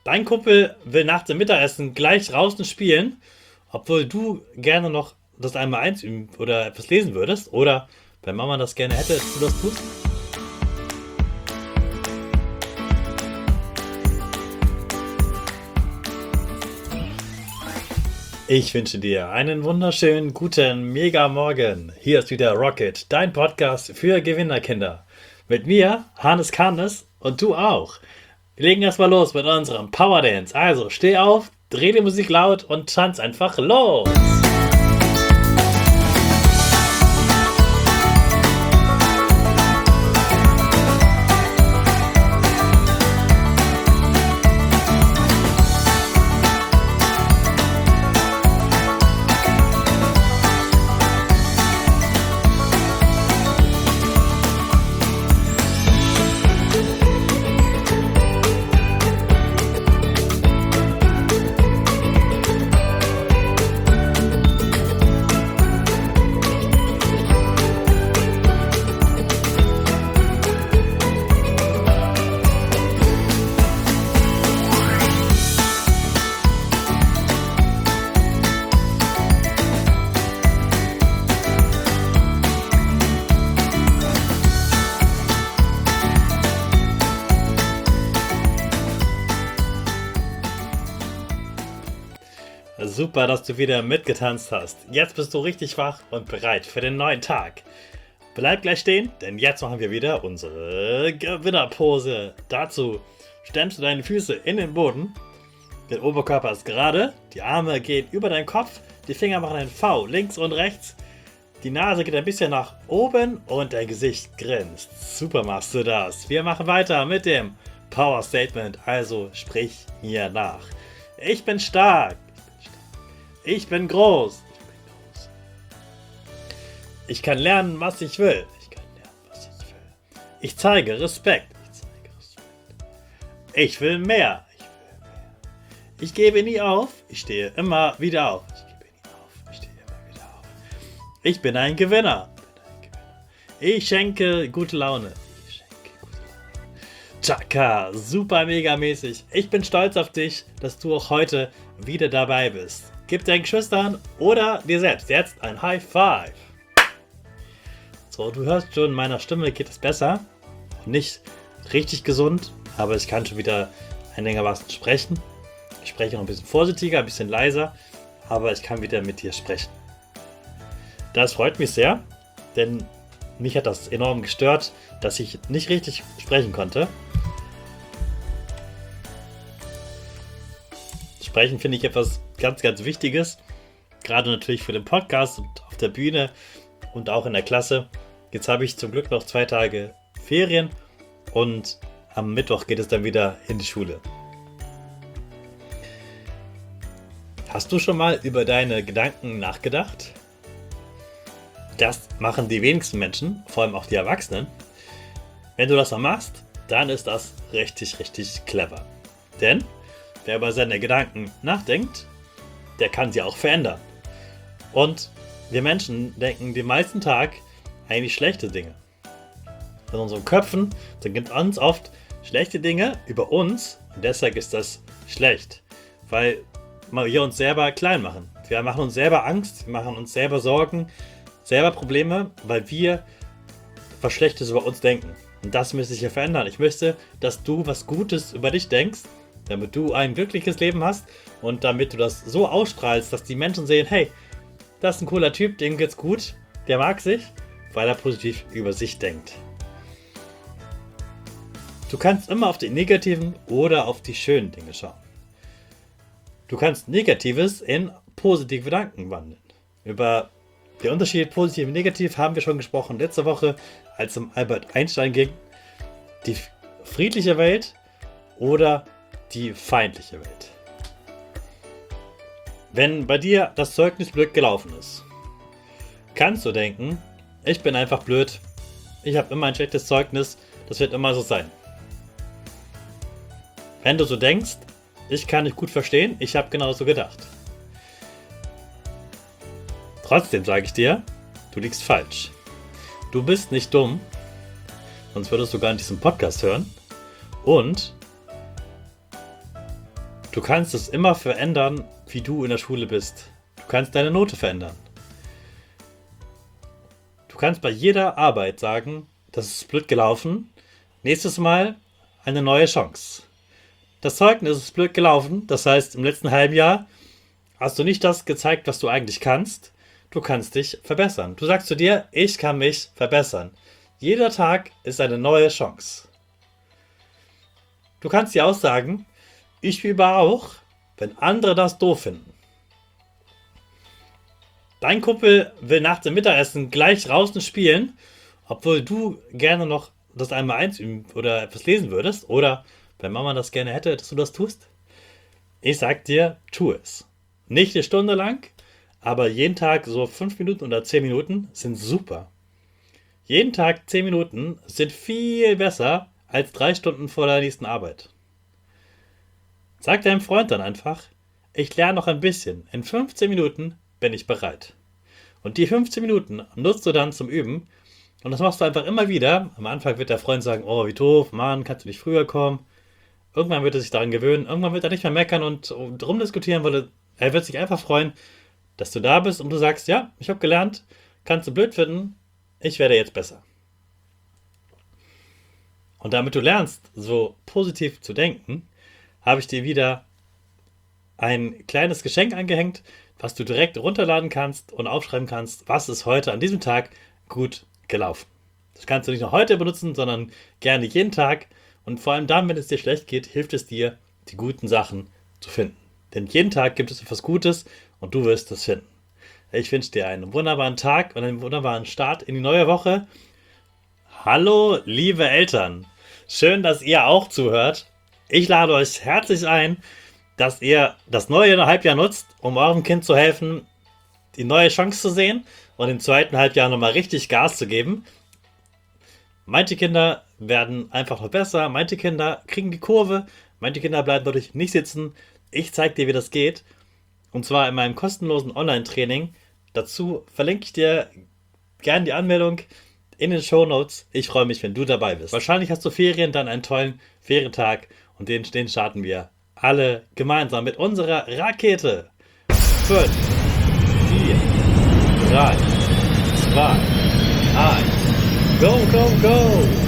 Dein Kumpel will nach dem Mittagessen gleich draußen spielen, obwohl du gerne noch das einmal eins üben oder etwas lesen würdest. Oder wenn Mama das gerne hätte, dass du das tust. Ich wünsche dir einen wunderschönen, guten Mega-Morgen. Hier ist wieder Rocket, dein Podcast für Gewinnerkinder. Mit mir, Hannes Karnes, und du auch. Wir legen erstmal los mit unserem Power Dance. Also steh auf, dreh die Musik laut und tanz einfach los. Super, dass du wieder mitgetanzt hast. Jetzt bist du richtig wach und bereit für den neuen Tag. Bleib gleich stehen, denn jetzt machen wir wieder unsere Gewinnerpose. Dazu stemmst du deine Füße in den Boden, der Oberkörper ist gerade, die Arme gehen über deinen Kopf, die Finger machen ein V links und rechts, die Nase geht ein bisschen nach oben und dein Gesicht grinst. Super machst du das. Wir machen weiter mit dem Power Statement, also sprich mir nach. Ich bin stark. Ich bin groß. Ich kann lernen, was ich will. Ich zeige Respekt. Ich will mehr. Ich gebe nie auf. Ich stehe immer wieder auf. Ich bin ein Gewinner. Ich schenke gute Laune. Chaka, super mega mäßig. Ich bin stolz auf dich, dass du auch heute wieder dabei bist. Gib deinen Geschwistern oder dir selbst jetzt ein High Five. So, du hörst schon, meiner Stimme geht es besser. Nicht richtig gesund, aber ich kann schon wieder einigermaßen sprechen. Ich spreche noch ein bisschen vorsichtiger, ein bisschen leiser, aber ich kann wieder mit dir sprechen. Das freut mich sehr, denn mich hat das enorm gestört, dass ich nicht richtig sprechen konnte. Sprechen finde ich etwas ganz, ganz Wichtiges. Gerade natürlich für den Podcast und auf der Bühne und auch in der Klasse. Jetzt habe ich zum Glück noch 2 Tage Ferien und am Mittwoch geht es dann wieder in die Schule. Hast du schon mal über deine Gedanken nachgedacht? Das machen die wenigsten Menschen, vor allem auch die Erwachsenen. Wenn du das mal machst, dann ist das richtig, richtig clever. Denn wer über seine Gedanken nachdenkt, der kann sie auch verändern. Und wir Menschen denken den meisten Tag eigentlich schlechte Dinge. In unseren Köpfen sind ganz oft schlechte Dinge über uns und deshalb ist das schlecht, weil wir uns selber klein machen. Wir machen uns selber Angst, wir machen uns selber Sorgen, selber Probleme, weil wir was Schlechtes über uns denken. Und das müsste sich ja verändern. Ich möchte, dass du was Gutes über dich denkst, damit du ein glückliches Leben hast und damit du das so ausstrahlst, dass die Menschen sehen, hey, das ist ein cooler Typ, dem geht's gut, der mag sich, weil er positiv über sich denkt. Du kannst immer auf die negativen oder auf die schönen Dinge schauen. Du kannst Negatives in positive Gedanken wandeln. Über den Unterschied positiv und negativ haben wir schon gesprochen letzte Woche, als es um Albert Einstein ging. Die friedliche Welt oder die feindliche Welt. Wenn bei dir das Zeugnis blöd gelaufen ist, kannst du denken, ich bin einfach blöd, ich habe immer ein schlechtes Zeugnis, das wird immer so sein. Wenn du so denkst, ich kann dich gut verstehen, ich habe genauso gedacht. Trotzdem sage ich dir, du liegst falsch. Du bist nicht dumm, sonst würdest du gar nicht diesen Podcast hören. Und Du kannst es immer verändern, wie du in der Schule bist. Du kannst deine Note verändern. Du kannst bei jeder Arbeit sagen, das ist blöd gelaufen. Nächstes Mal eine neue Chance. Das Zeugnis ist blöd gelaufen. Das heißt, im letzten halben Jahr hast du nicht das gezeigt, was du eigentlich kannst. Du kannst dich verbessern. Du sagst zu dir, ich kann mich verbessern. Jeder Tag ist eine neue Chance. Du kannst dir auch sagen, ich übe auch, wenn andere das doof finden. Dein Kumpel will nach dem Mittagessen gleich draußen spielen, obwohl du gerne noch das Einmaleins üben oder etwas lesen würdest. Oder wenn Mama das gerne hätte, dass du das tust. Ich sag dir, tu es. Nicht eine Stunde lang, aber jeden Tag so 5 Minuten oder 10 Minuten sind super. Jeden Tag 10 Minuten sind viel besser als 3 Stunden vor der nächsten Arbeit. Sag deinem Freund dann einfach, ich lerne noch ein bisschen. In 15 Minuten bin ich bereit. Und die 15 Minuten nutzt du dann zum Üben. Und das machst du einfach immer wieder. Am Anfang wird der Freund sagen, oh, wie doof, Mann, kannst du nicht früher kommen? Irgendwann wird er sich daran gewöhnen. Irgendwann wird er nicht mehr meckern und rumdiskutieren, weil er wird sich einfach freuen, dass du da bist und du sagst, ja, ich habe gelernt, kannst du blöd finden, ich werde jetzt besser. Und damit du lernst, so positiv zu denken, habe ich dir wieder ein kleines Geschenk angehängt, was du direkt runterladen kannst und aufschreiben kannst, was ist heute an diesem Tag gut gelaufen. Das kannst du nicht nur heute benutzen, sondern gerne jeden Tag. Und vor allem dann, wenn es dir schlecht geht, hilft es dir, die guten Sachen zu finden. Denn jeden Tag gibt es etwas Gutes und du wirst es finden. Ich wünsche dir einen wunderbaren Tag und einen wunderbaren Start in die neue Woche. Hallo, liebe Eltern. Schön, dass ihr auch zuhört. Ich lade euch herzlich ein, dass ihr das neue Halbjahr nutzt, um eurem Kind zu helfen, die neue Chance zu sehen und im zweiten Halbjahr nochmal richtig Gas zu geben. Manche Kinder werden einfach noch besser, manche Kinder kriegen die Kurve, manche Kinder bleiben dadurch nicht sitzen. Ich zeige dir, wie das geht. Und zwar in meinem kostenlosen Online-Training. Dazu verlinke ich dir gerne die Anmeldung in den Shownotes. Ich freue mich, wenn du dabei bist. Wahrscheinlich hast du Ferien, dann einen tollen Ferientag und den starten wir alle gemeinsam mit unserer Rakete. 5, 4, 3, 2, 1. Go, go, go!